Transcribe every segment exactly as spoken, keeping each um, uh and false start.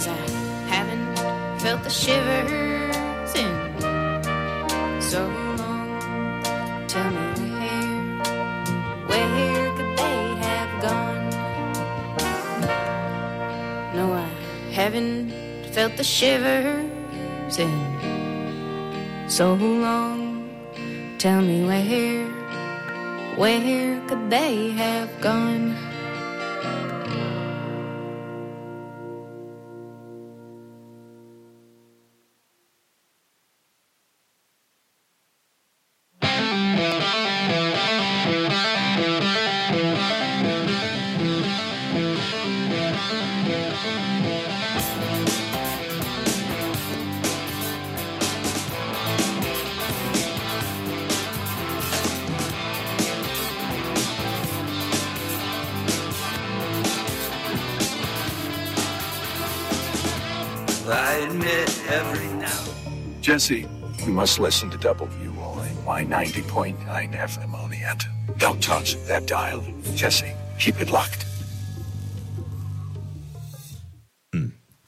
'cause I haven't felt the shivers in so long. Tell me where, where could they have gone? No, I haven't felt the shivers in so long. Tell me where, where could they have gone? Jesse, you must listen to W O N Y ninety point nine F M Oneonta. Don't touch that dial. Jesse, keep it locked. Hmm.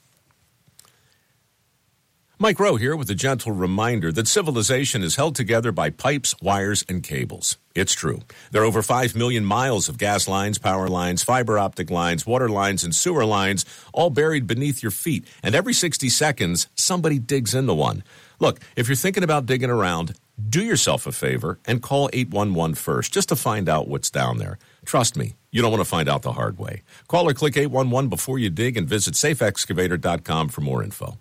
Mike Rowe here with a gentle reminder that civilization is held together by pipes, wires, and cables. It's true. There are over five million miles of gas lines, power lines, fiber optic lines, water lines, and sewer lines, all buried beneath your feet. And every sixty seconds, somebody digs into one. Look, if you're thinking about digging around, do yourself a favor and call eight one one first just to find out what's down there. Trust me, you don't want to find out the hard way. Call or click eight one one before you dig and visit safe excavator dot com for more info.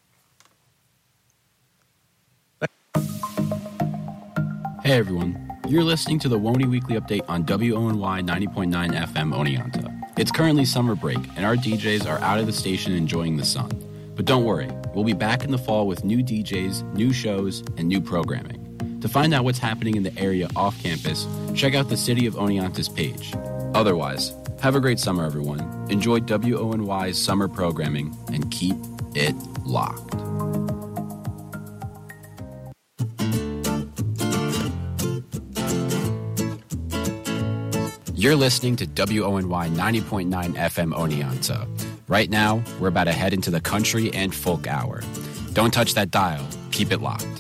Hey everyone, you're listening to the W O N Y Weekly Update on W O N Y ninety point nine F M Oneonta. It's currently summer break, and our D Js are out of the station enjoying the sun. But don't worry, we'll be back in the fall with new D Js, new shows, and new programming. To find out what's happening in the area off campus, check out the City of Oneonta's page. Otherwise, have a great summer, everyone. Enjoy W O N Y's summer programming, and keep it locked. You're listening to W O N Y ninety point nine F M Oneonta. Right now, we're about to head into the country and folk hour. Don't touch that dial. Keep it locked.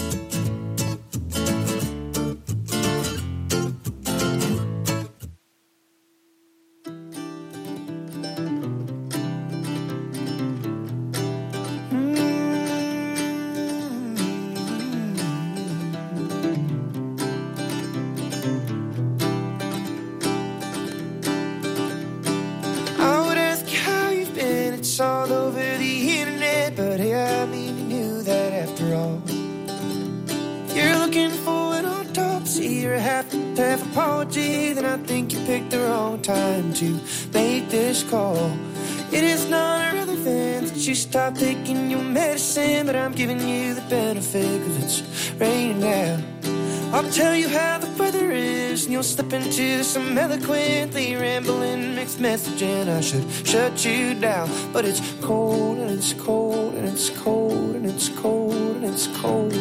Stop taking your medicine, but I'm giving you the benefit, cause it's raining now. I'll tell you how the weather is, and you'll slip into some eloquently rambling mixed message, and I should shut you down. But it's cold, and it's cold, and it's cold, and it's cold, and it's cold.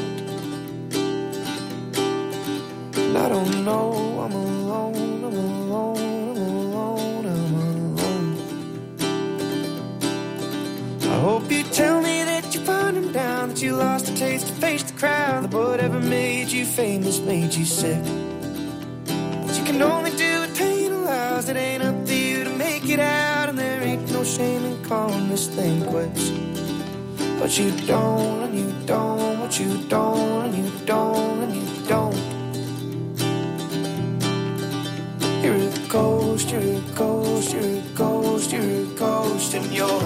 And I don't know, I'm alone, I'm alone, I'm alone, I'm alone. I hope you tell me that you're finding down, that you lost the taste to face the crowd, that whatever made you famous made you sick. That you can only do what pain allows, it ain't up to you to make it out, and there ain't no shame in calling this thing quits. But you don't, and you don't, but you don't, and you don't, and you don't. You're a ghost, you're a ghost, you're a ghost, you're a ghost, and you're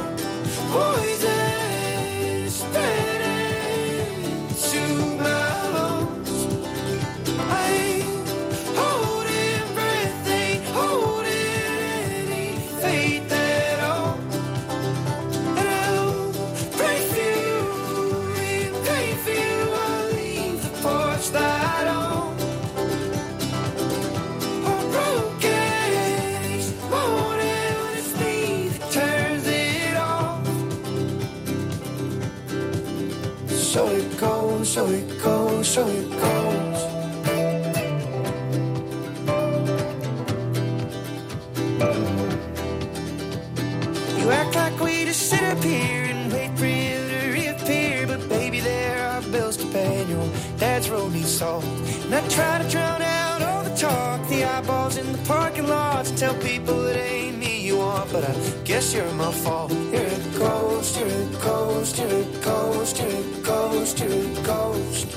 poison spreading to my lungs. I ain't holding breath, ain't holding any faith at all. And I'll pray for you, and pray for you, I'll leave the porch light on. I'm broken each morning when it's me that turns it off. So it goes, so it goes, so it goes. You act like we just sit up here salt. And I try to drown out all the talk, the eyeballs in the parking lots. Tell people it ain't me you want, but I guess you're my fault. You're a ghost, you're a ghost, you're a ghost, you're a ghost, you're a ghost.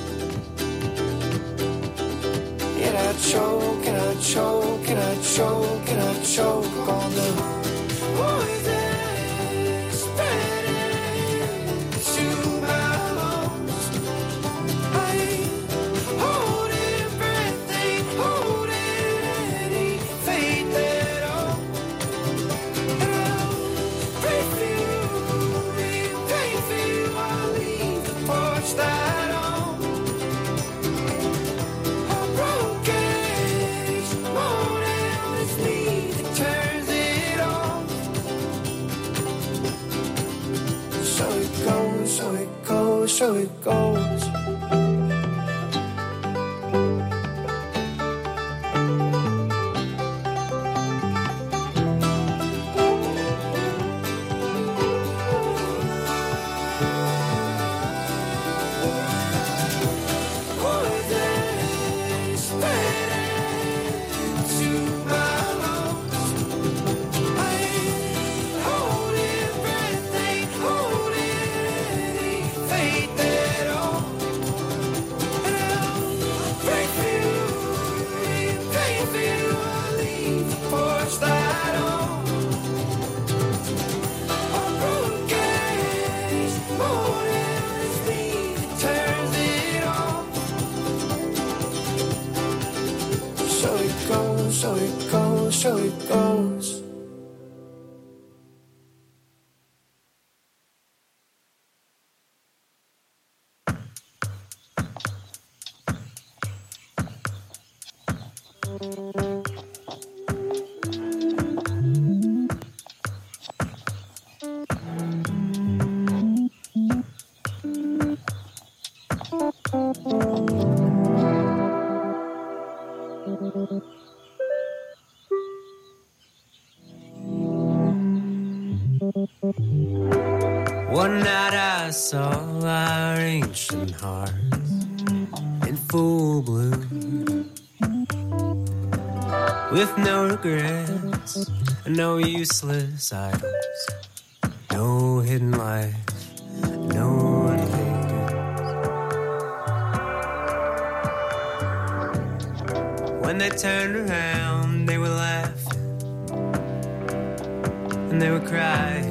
And I choke, and I choke, and I choke, and I choke on the poison spreading to my lungs. I ain't holding breath, ain't holding any faith at all. And I'll pray for you, pray for you, I'll leave the porch light on. So it goes, so it goes. So it goes, so it goes. One night I saw our ancient hearts in full bloom, with no regrets and no useless idols, no hidden life, no invaders. When they turned around, they were laughing and they were crying,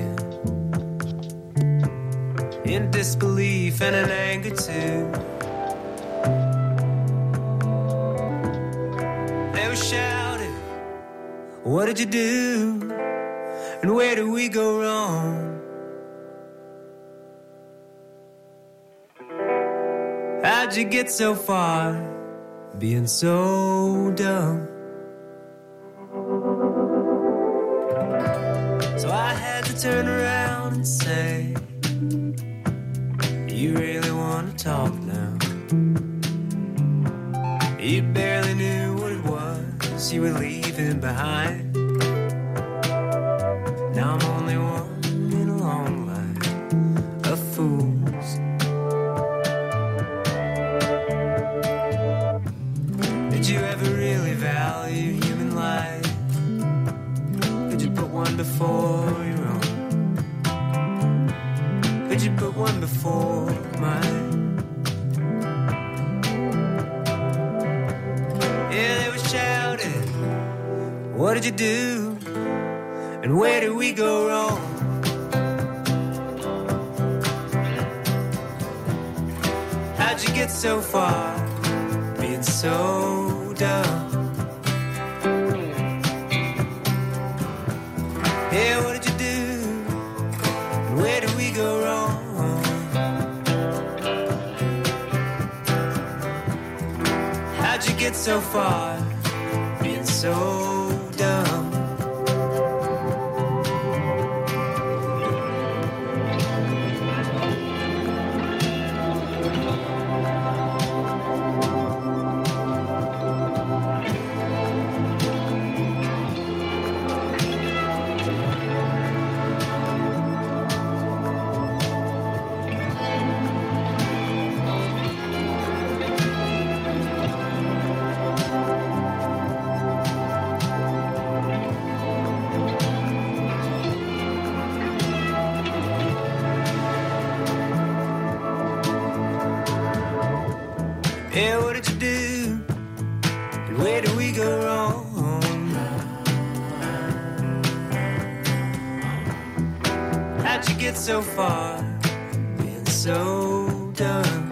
in disbelief and in anger too. They were shouting, what did you do? And where did we go wrong? How'd you get so far, being so dumb? So I had to turn around and say, you really want to talk now? You barely knew what it was you were leaving behind. Now I'm only one in a long line of fools. Did you ever really value human life? Did you put one before your own? Could you put one before mine? Yeah, they were shouting, what did you do? And where did we go wrong? How'd you get so far, being so dumb? Yeah, what did you do? And where did we go wrong? How'd you get so far, being so dumb? Yeah, what did you do? And where did we go wrong? How'd you get so far, being so dumb?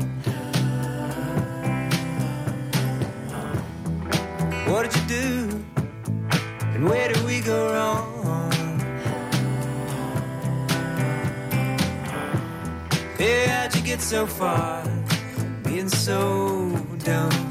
What did you do? And where did we go wrong? Yeah, how'd you get so far, being so dumb?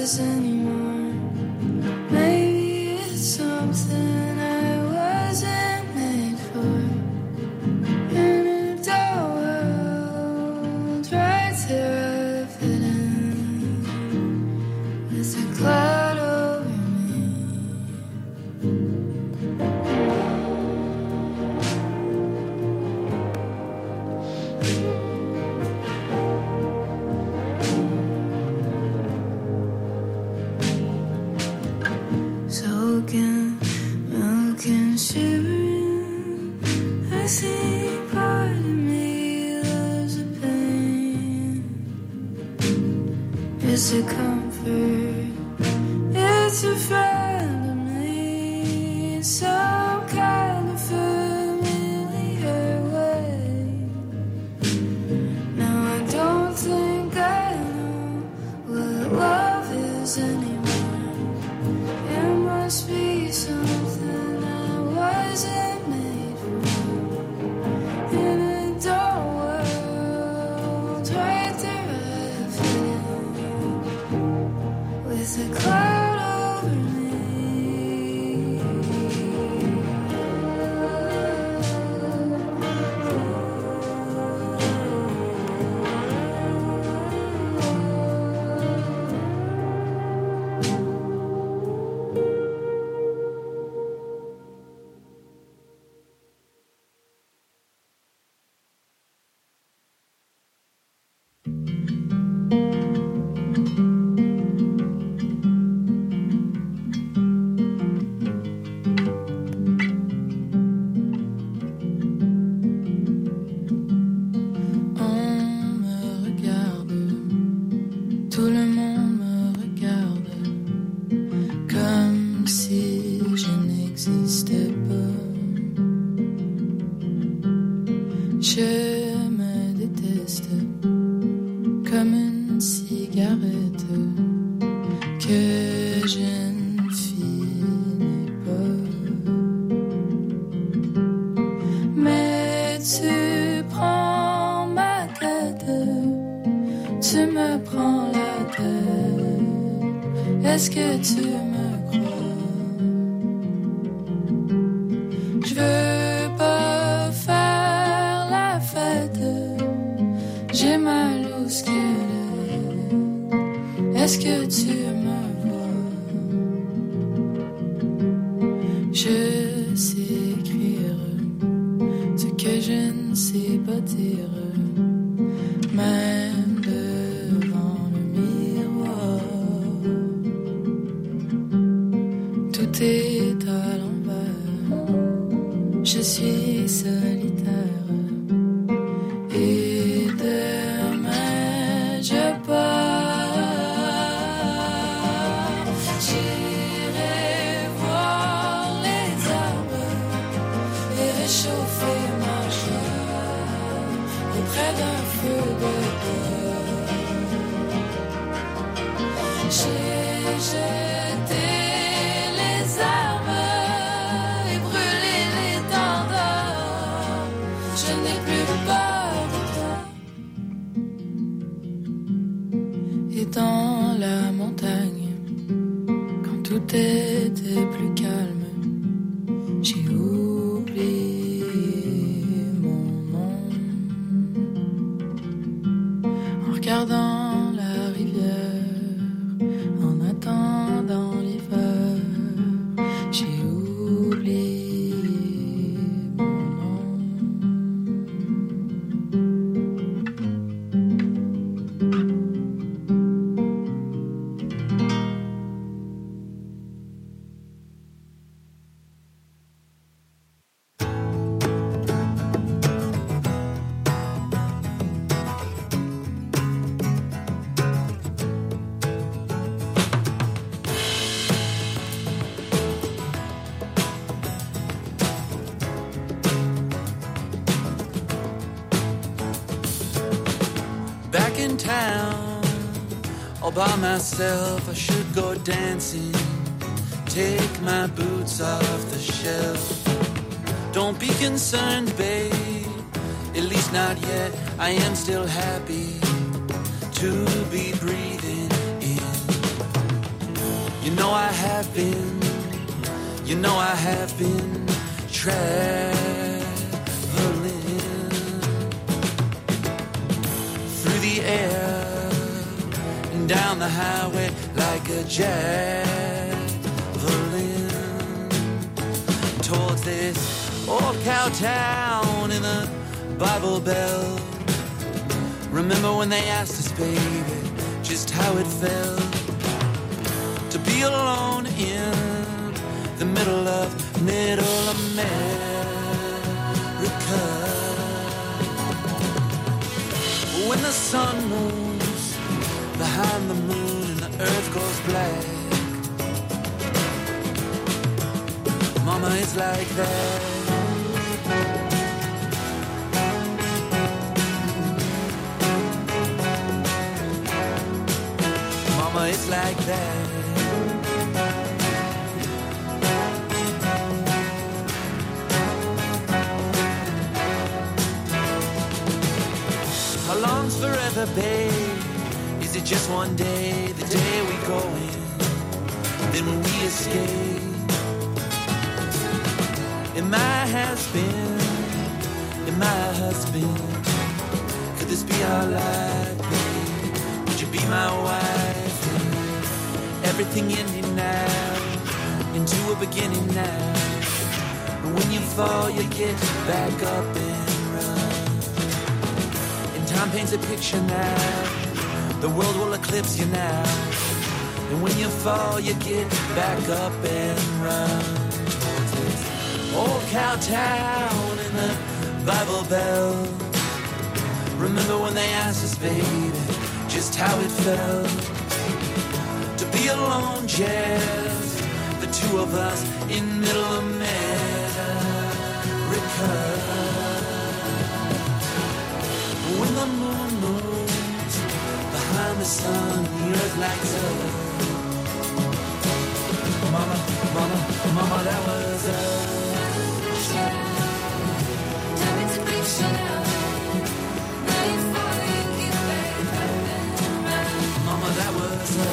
this anymore. Maybe it's something I wasn't made for. In a dull world, right there I fit in with a cloud over me. Soaking, milking, shivering, I see part of me loves the pain. It's a comfort, it's a friend of me, in some kind of familiar way. Now I don't think I know what love is anymore. It must be something I wasn't made for. In a dull world, right there I fit in with a cloud over me. On me regarde, tout le monde me regarde, comme si je n'existais pas. Je me déteste comme une cigarette que je ne finis pas. Mais tu prends ma tête, tu me prends la tête. Est-ce que tu me crois? Je veux pas faire la fête, j'ai mal au squelette. Est-ce que tu me vois? Je sais écrire ce que je ne sais pas dire, même devant le miroir. Tout est à l'envers, je suis solitaire et demain je pars. J'irai voir les arbres et réchauffer ma chair auprès d'un feu de bois. J'ai jeté les armes et brûlé les tendeurs. Je n'ai plus peur de toi. Et dans la montagne, quand tout était plus calme, j'ai oublié mon nom. En regardant la rivière, en attendant l'hiver, j'ai oublié mon nom. Back in town, all by myself, I should go dancing. Take my boots off the shelf. Don't be concerned, babe, at least not yet. I am still happy to be breathing in You know I have been, you know I have been traveling through the air and down the highway like a javelin towards this old cow town in the Bible Belt. Remember when they asked us, baby, just how it felt to be alone in the middle of middle America. When the sun moves behind the moon and the earth goes black, Mama, it's like that. Mama, it's like that. How long's forever, babe? Is it just one day, the day we go in, then when we escape? Am I has been, am I husband? Could this be our life, babe? Would you be my wife? Everything ending now, into a beginning now. And when you fall, you get back up and run. And time paints a picture now, the world will eclipse you now. And when you fall, you get back up and run. Old cow town in the Bible Belt. Remember when they asked us, baby, just how it felt to be alone, just the two of us in middle America. When the moon moves behind the sun, the earth lights up. Mama, mama, mama, that was us. Mama, that was us.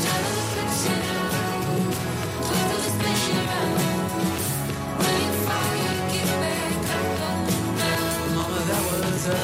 Mama, that was us.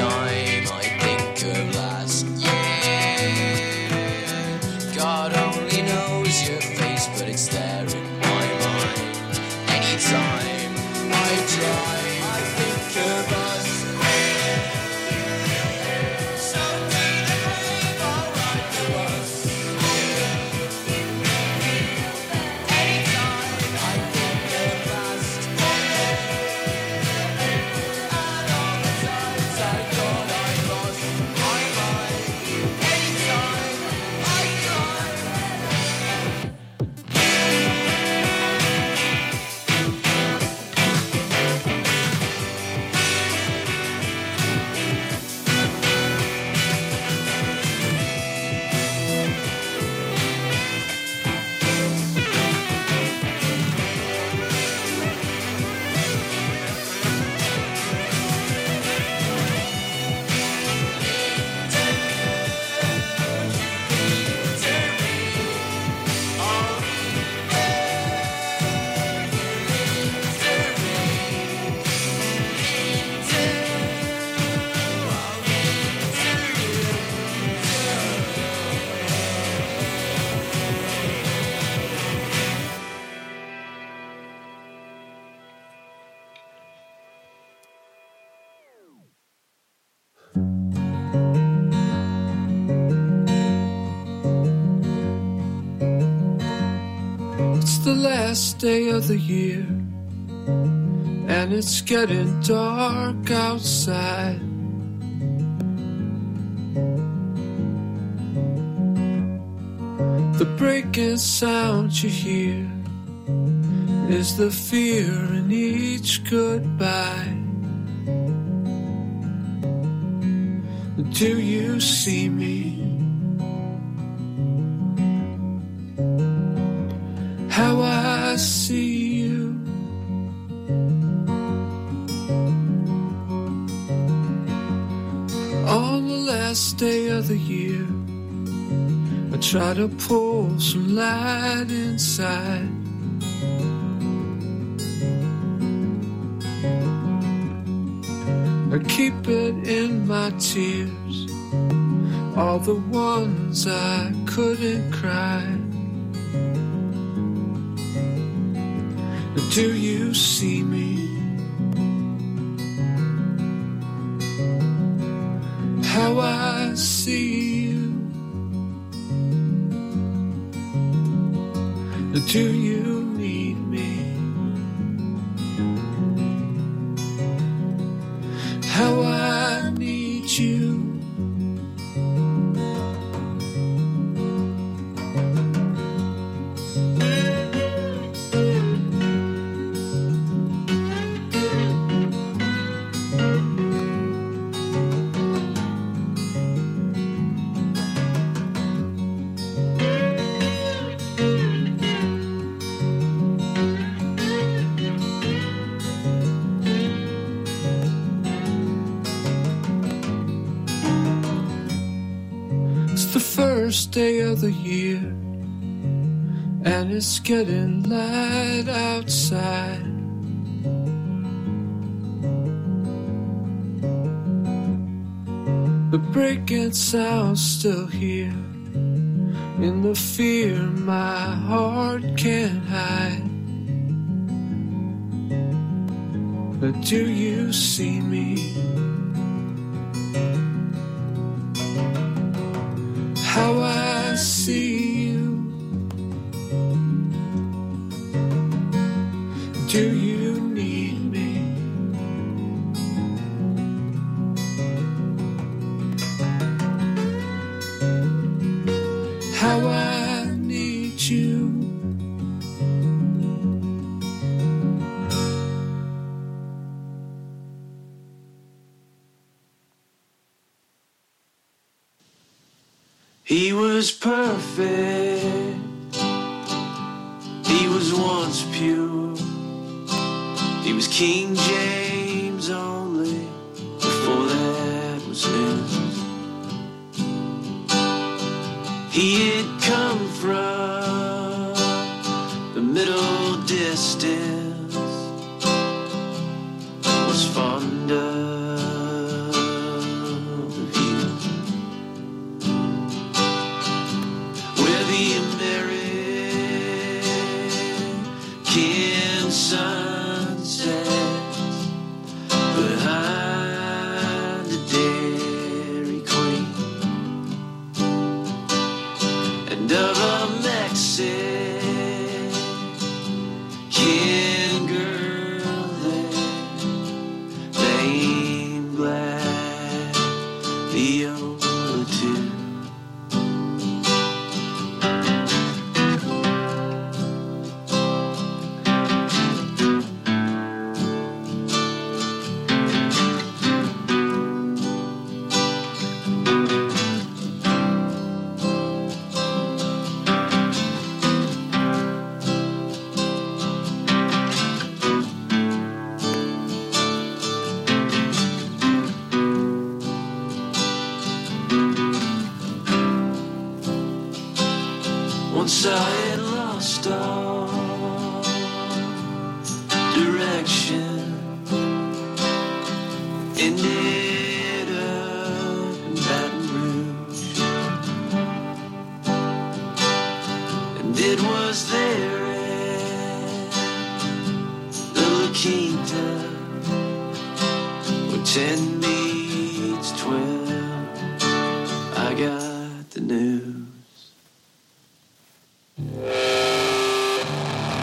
Anytime I think of last year, God only the last day of the year, and it's getting dark outside. The breaking sound you hear is the fear in each goodbye. Do you see me? How I see you. On the last day of the year, I try to pull some light inside. I keep it in my tears, all the ones I couldn't cry. Do you see me? How I see you. Do you need me? How I need you. First day of the year, and it's getting light outside. The breaking sound's still here, in the fear my heart can't hide. But do you see me? How I see you. Do you need me? How I need you. He was perfect. He was once pure. He was King James only before that was his. He had come from the middle distance, was fond of sunsets behind the Dairy Queen, and of a Mexican girl there named Gladiola too. Once I had lost all direction, ended up in Baton Rouge, and it was there at the La Quinta where ten meets twelve. I got the news.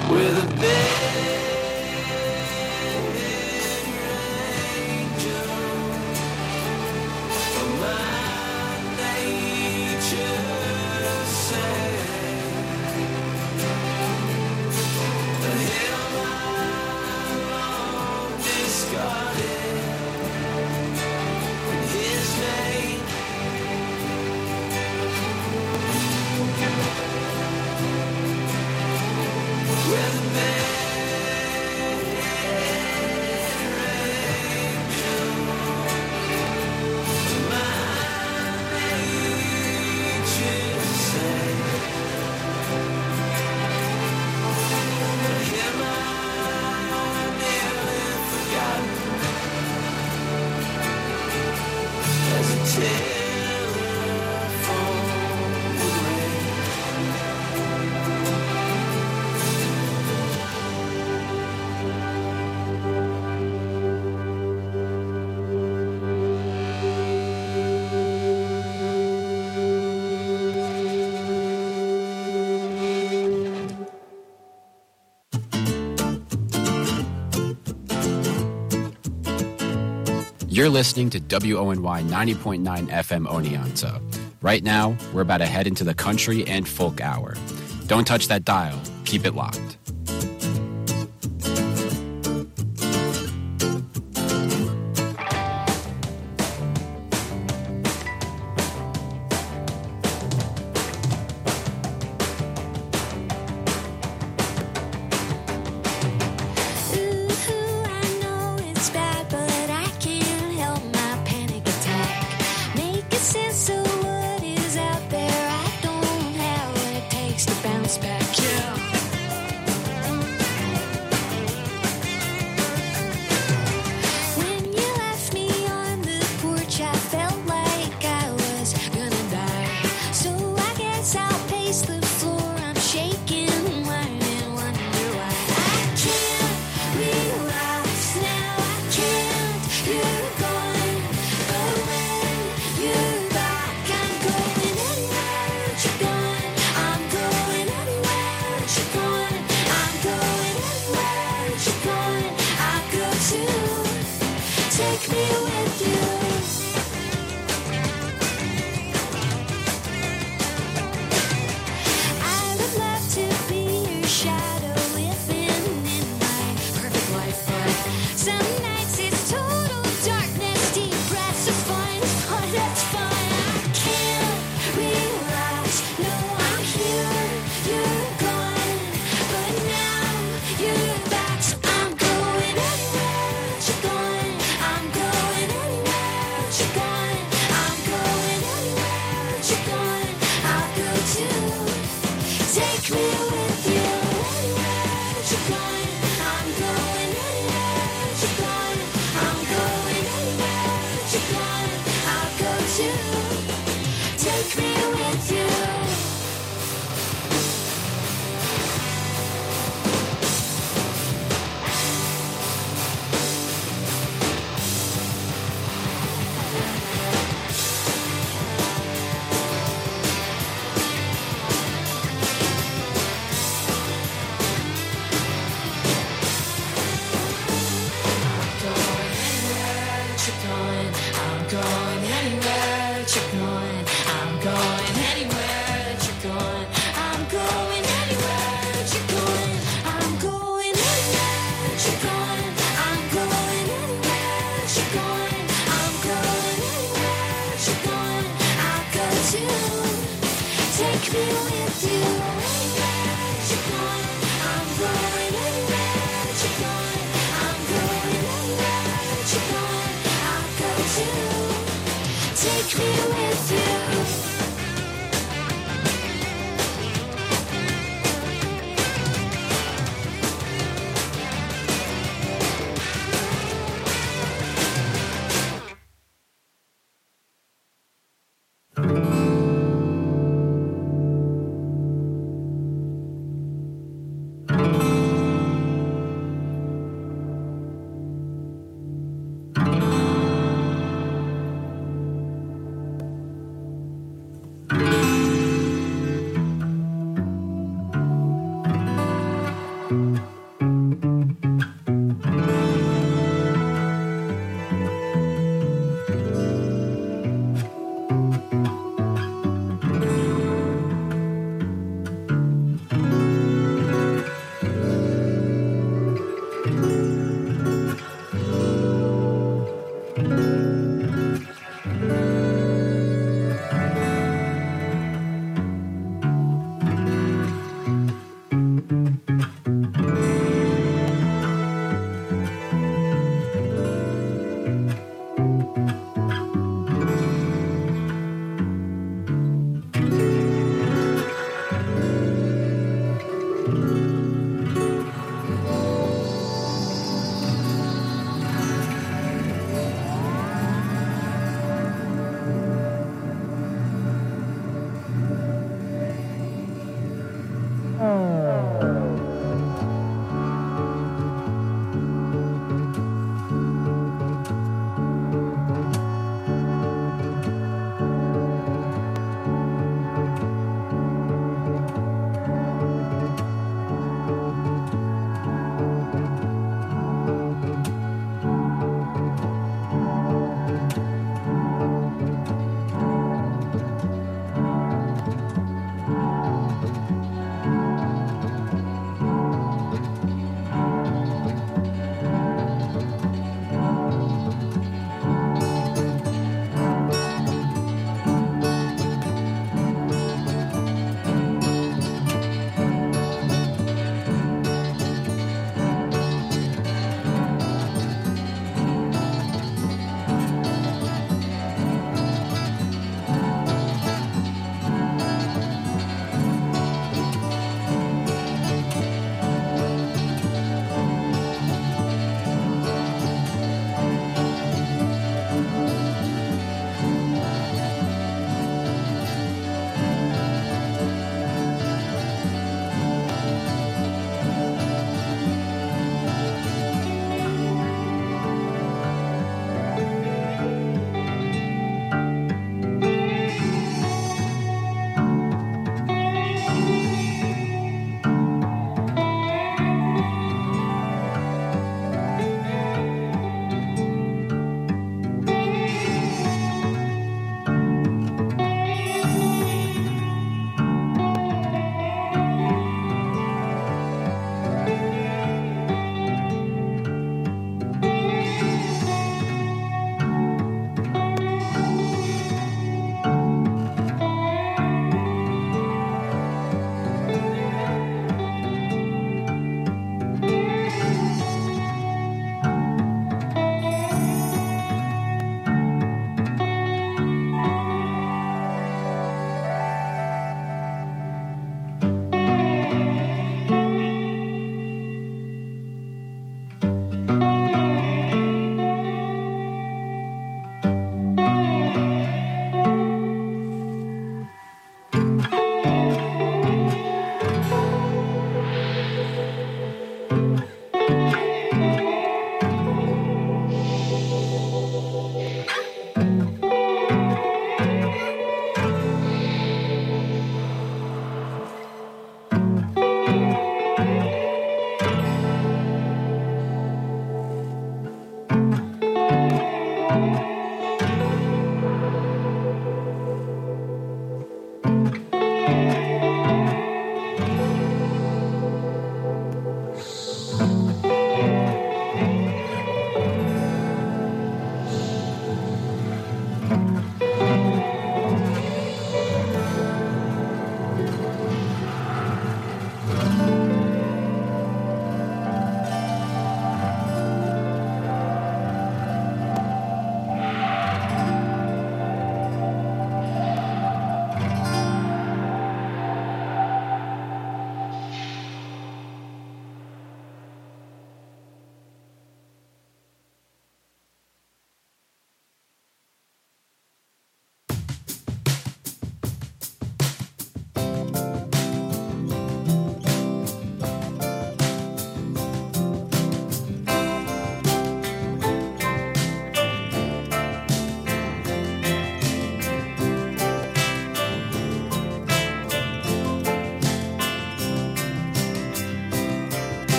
You're listening to W O N Y ninety point nine F M Oneonta. Right now, we're about to head into the country and folk hour. Don't touch that dial. Keep it locked.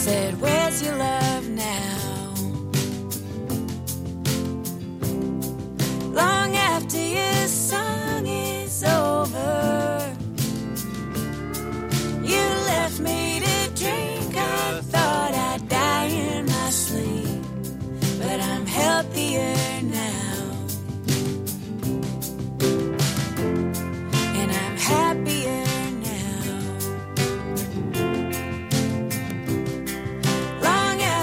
said, where's your love now? Long after your song is over, you left me to drink. I thought I'd die in my sleep, but I'm healthier now, and I'm happier now. Long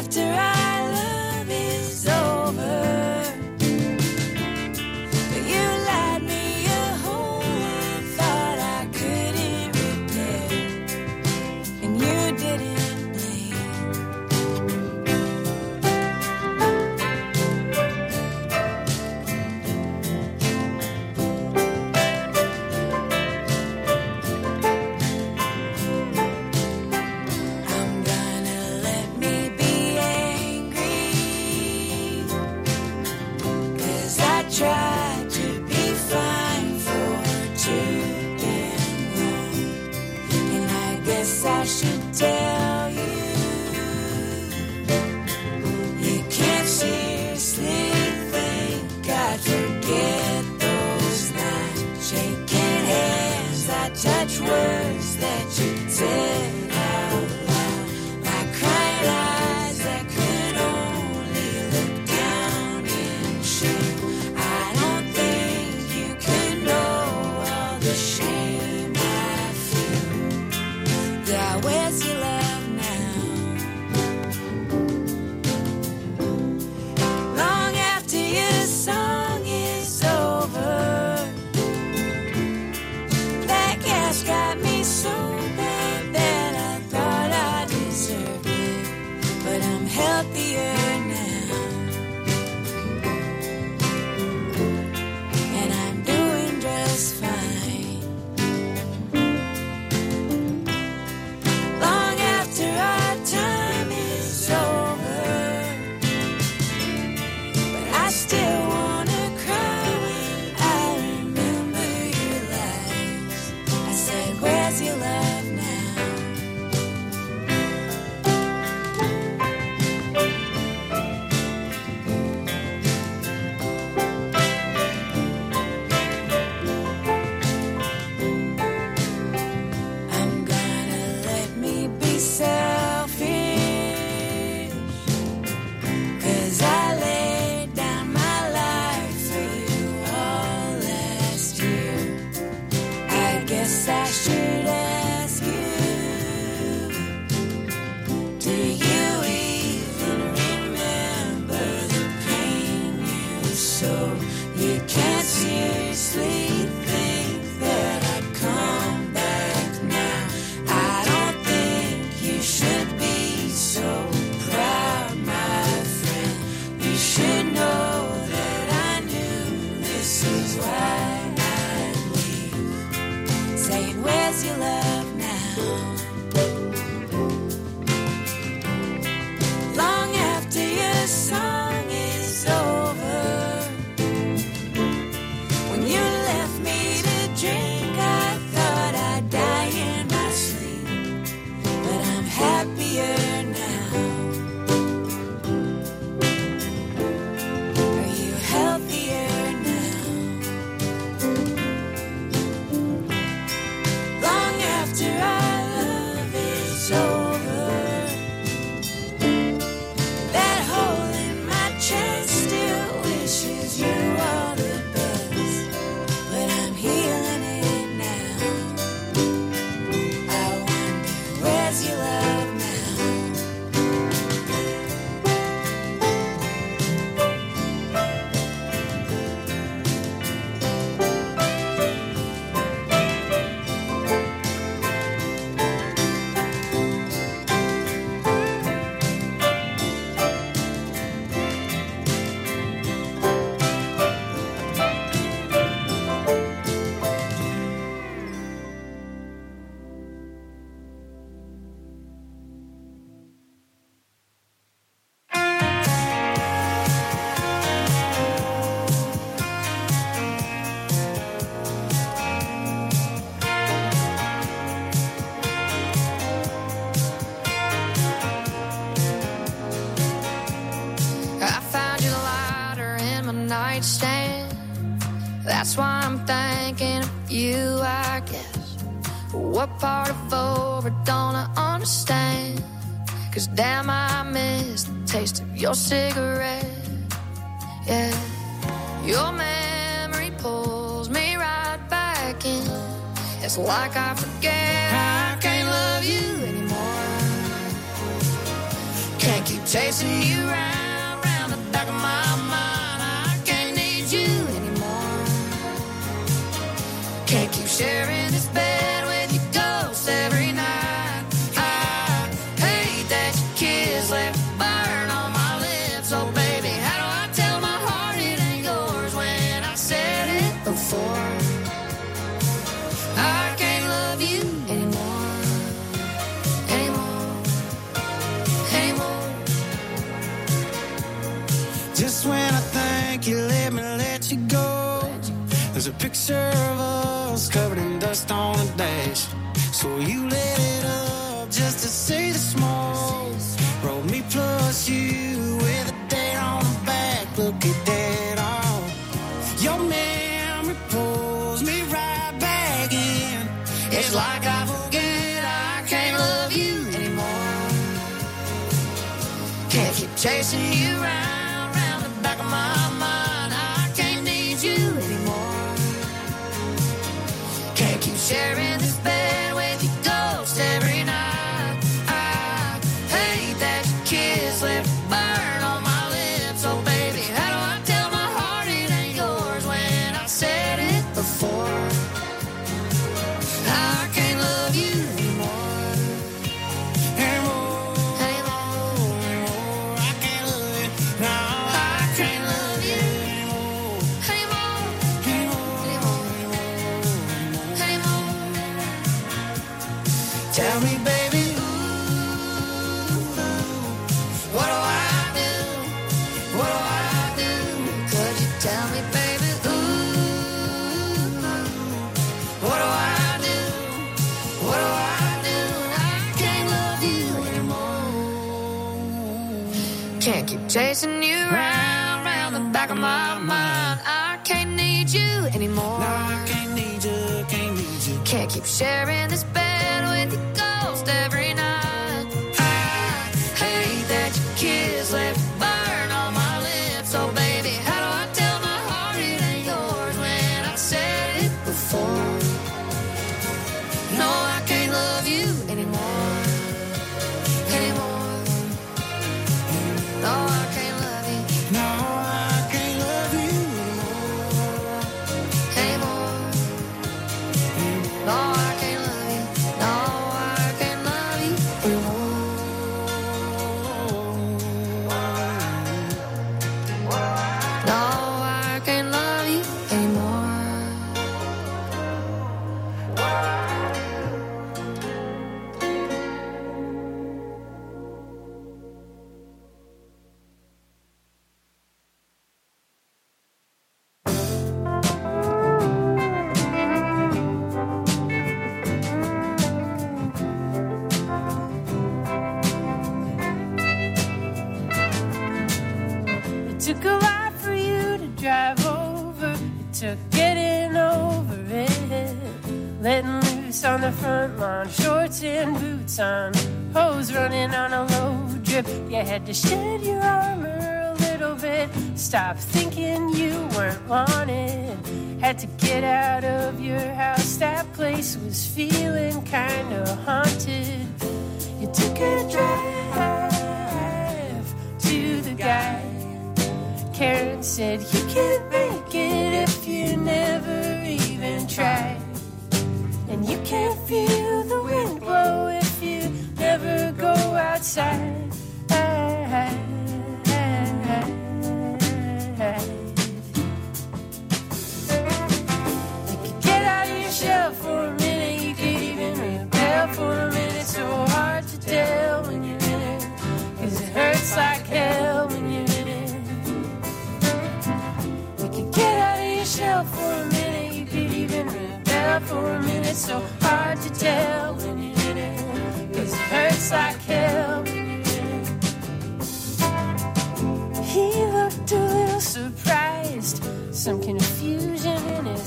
That's why I'm thinking of you, I guess. What part of over don't I understand? 'Cause damn, I miss the taste of your cigarette. Yeah, your memory pulls me right back in. It's like I forget I can't love you anymore. Can't keep chasing you round, round the back of my mind. I can't need you anymore. Can't keep sharing this bed with your ghost every night. I hate that your kiss left a burn on my lips. Oh baby, how do I tell my heart it ain't yours when I said it before? I can't love you anymore, anymore, anymore. Just when I think you let me let you go, there's a picture of us covered in dust on the dash. So you lit it up just to see the smoke. Roll me plus you with a date on the back. Look at that on. Your memory pulls me right back in. It's like I forget I can't love you anymore. Can't keep chasing you round, round the back of my mind. I can't need you anymore. Can't keep sharing this bed with your ghost every night. I hate that your kiss left a burn on my lips. Oh baby, how do I tell my heart it ain't yours when I said it before? I can't love you anymore, anymore, anymore, anymore. I can't love you, no, I can't love you anymore, anymore, anymore, anymore, anymore. Tell me, baby, ooh, what do I do? What do I do? Could you tell me, baby, ooh, what do I do? What do I do? I can't love you anymore. Can't keep chasing you round, round the back of my mind. I can't need you anymore. No, I can't need you, can't need you. Can't keep sharing this bed with your ghost every night. I hate that your kiss left a burn on my lips. Oh baby, how do I tell my heart it ain't yours when I said it before? No, I can't love you anymore, anymore. No, I can't love you. No, I can't love you anymore, anymore. No, I can't love you. No, I can't love you anymore. No, I can't love you anymore. It took a lot for you to drive over. It took getting over it. Letting loose on the front lawn, shorts and boots on, hose running on a low drip. You had to shed your armor a little bit. Stop thinking you weren't wanted. Had to get out of your house. That place was feeling kinda haunted. You took a drive to the guy. Karen said you can't make it if you never even try. And you can't feel the wind blow if you never go outside. You could get out of your shell for a minute. You could even rebel for a minute. So hard to tell when you're in it, 'cause it hurts like hell when you're in it. You could get out of your shell for a minute. You could even rebel for a minute. So hard to tell when you're in it, 'cause it hurts like hell when you're in it. He looked a little surprised, some confusion in his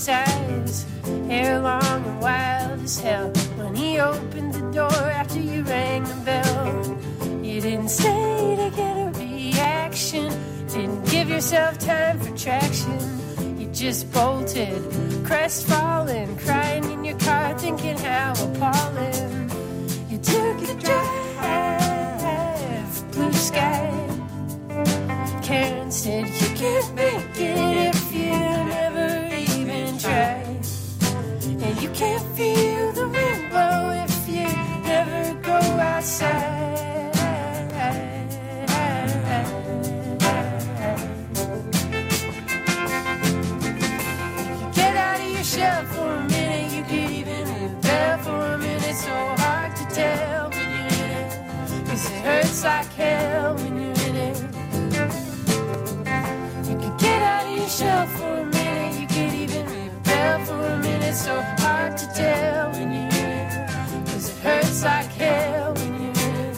tell when he opened the door after you rang the bell. You didn't stay to get a reaction, didn't give yourself time for traction. You just bolted, crestfallen, crying in your car, thinking how appalling. You took a drive, blue sky. Karen said you can't make it if you never even try. And you can't feel the wind blow if you never go outside. You get out of your shell for a minute, you could even rebel for a minute. So hard to tell when you're in it, 'cause it hurts like hell when you're in it. You could get out of your shell for a minute, you could even rebel for a minute. So hard to tell when you're in it, 'cause it hurts like hell when you're in it.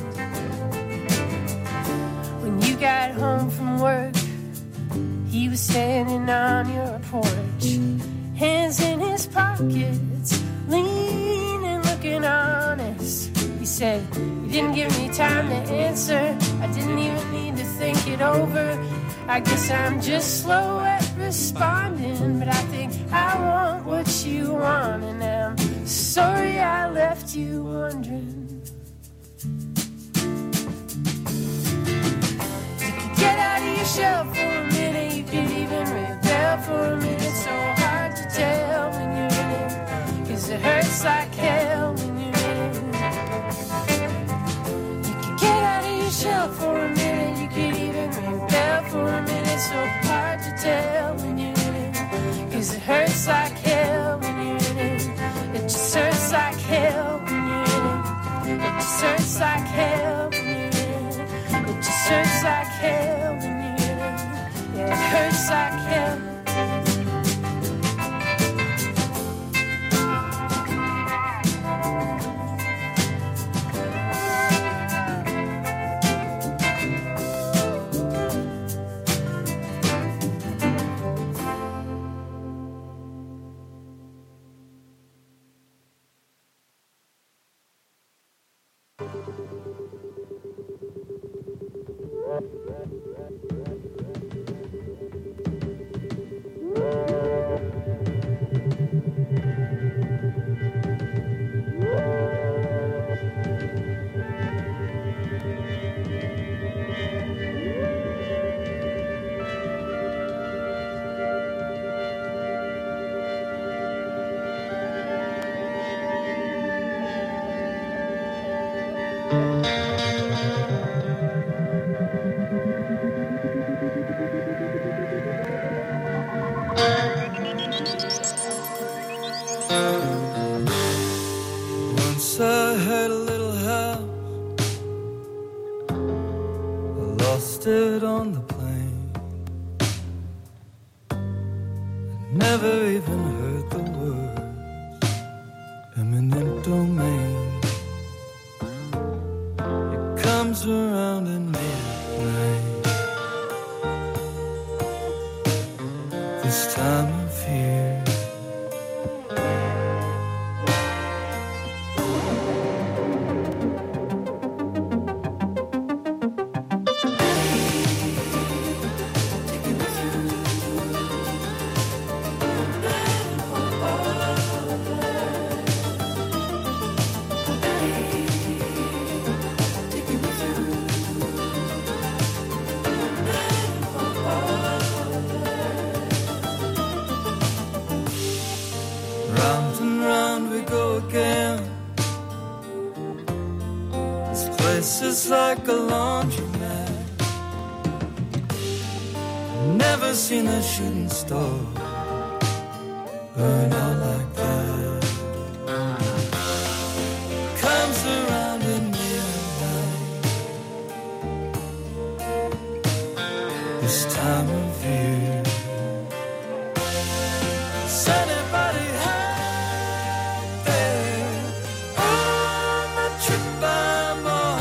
When you got home from work, he was standing on your porch, hands in his pockets, leaning, looking honest. He said, you didn't give me time to answer, I didn't even need to think it over. I guess I'm just slow at responding, but I think I want what you want, and I'm sorry I left you wondering. You could get out of your shell for a minute, you could even rebel for a minute. So hard to tell when you're in it, 'cause it hurts like hell when you're in it. You could get out of your shell for a minute, you could even rebel for a minute. So hard to tell when you're in it, 'cause it hurts like hell when you're in it. It just hurts like hell when you're in it. It just hurts like hell when you're in it. It just hurts like hell when you're in it. Yeah, it hurts like hell. Once I had a little house, I lost it on the plane. I never even heard the words eminent domain. It comes around at midnight, this time of year. It's like a laundromat. Never seen a shooting star burn out like that. Comes around at midnight, this time of year. Does anybody out there on the trip I'm on?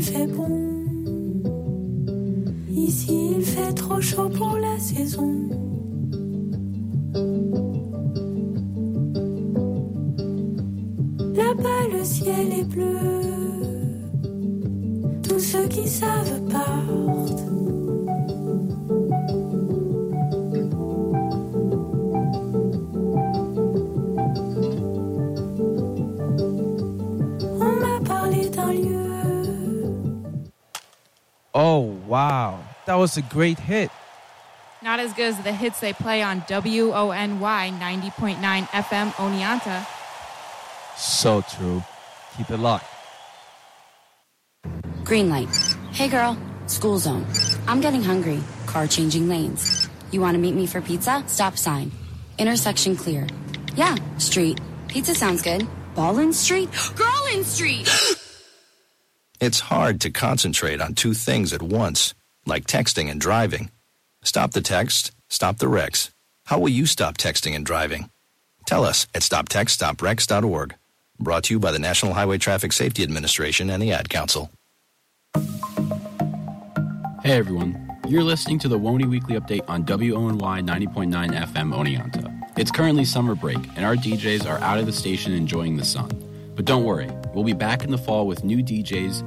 fait bon. Ici il fait trop chaud pour la saison. Là-bas le ciel est bleu. Tous ceux qui savent partent. On m'a parlé d'un lieu. Oh, wow. That was a great hit. Not as good as the hits they play on W O N Y ninety point nine F M Oneonta. So true. Keep it locked. Green light. Hey girl, school zone. I'm getting hungry. Car changing lanes. You want to meet me for pizza? Stop sign. Intersection clear. Yeah, street. Pizza sounds good. Ballin Street? Girlin Street! It's hard to concentrate on two things at once, like texting and driving. Stop the text, stop the wrecks. How will you stop texting and driving? Tell us at stop text stop wrecks dot org. Brought to you by the National Highway Traffic Safety Administration and the Ad Council. Hey everyone, you're listening to the W O N Y Weekly Update on W O N Y ninety point nine F M Oneonta. It's currently summer break, and our D Js are out of the station enjoying the sun. But don't worry, we'll be back in the fall with new D Js